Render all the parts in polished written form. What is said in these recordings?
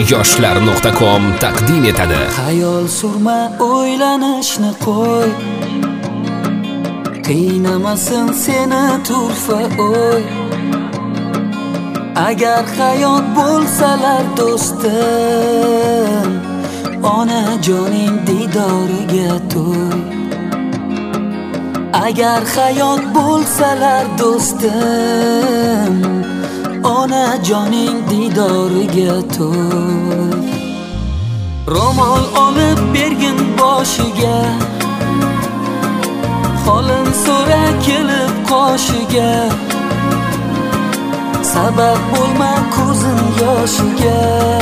yoshlar.com taqdim etadi. Xayol surma, o'ylanishni qo'y, qiynamasin seni turfa o'y. Agar hayot bo'lsalar do'stim, onajoning didoriga to'y. Agar hayot bo'lsalar do'stim, onajoning didoriga to'y. Ro'mol olib bergin boshiga, holin so'ra kelib qoshiga. Sabab bo'lma ko'zim yoshiga,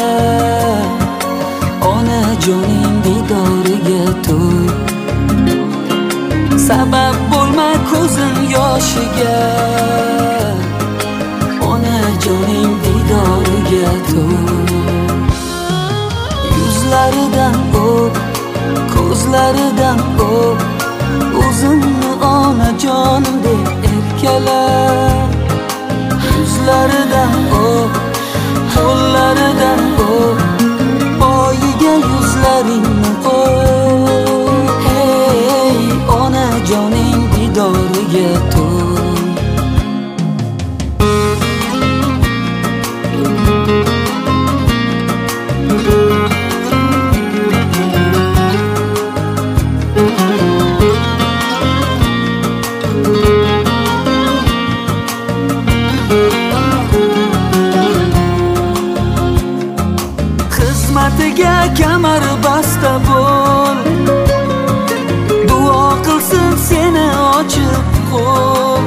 onajoning didoriga to'y. Sabab bo'lma ko'zim yoshiga, onajoning didoriga to'y. Yuzlaridan o'p, ko'zlaridan o'p, o'zimni onajonim deb erkala. Yuzlaridan o'p, qo'llaridan o'p, poyiga yuzlaringni qo'y. Hey, onajoning didoriga to'y. Xizmatiga kamar basta bo'l, duo qilsin seni ochib qo'l.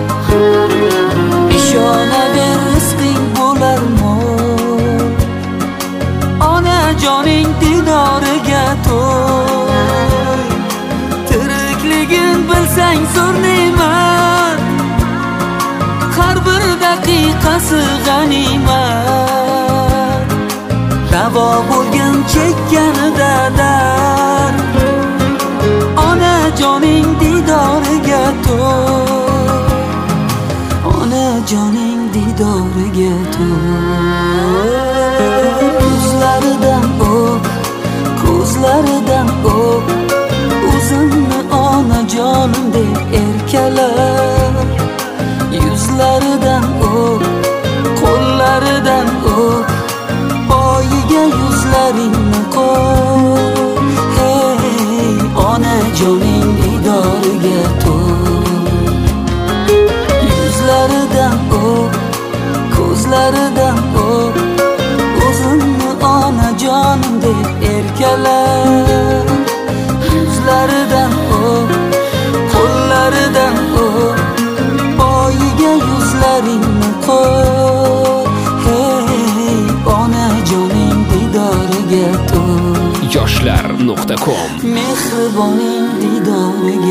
Ishonaver rizqing bo'lar mo'l, onajoning didoriga to'y. Tirikligin bilsang zo'r ne'mat, har bir daqiqasi g'animat. Davo bo'lgan chekkanida dard, onajoning didoriga to'y. Onajoning didoriga to'y. Yuzlaridan o'p, ko'zlaridan o'p, o'zimni onajonim deb erkala. Yuzlaridan o'p, qo'llaridan o'p, poyiga yuzlaringni qo'y. Hey, onajoning didoriga to'y. Yuzlaridan o'p, ko'zlaridan o'p, o'zimni onajonim deb erkala. Yuzlaridan o'p, qo'llaridan o'p, poyiga yuzlaringni qo'y. Hey, onajoning didoriga to'y. yoshlar.com Mehriboning didoriga